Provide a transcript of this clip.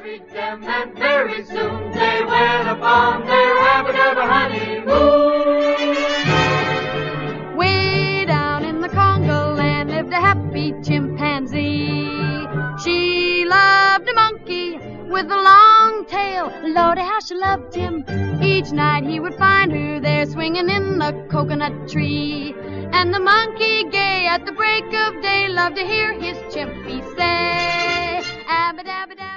married them, and very soon they went upon their happy-ever honeymoon. Way down in the Congo land lived a happy chimpanzee. She loved a monkey with a long tail. Lordy, how she loved him. Each night he would find her there swinging in the coconut tree. And the monkey, gay at the break of day, loved to hear his chimpy say, abba-dabba-dabba.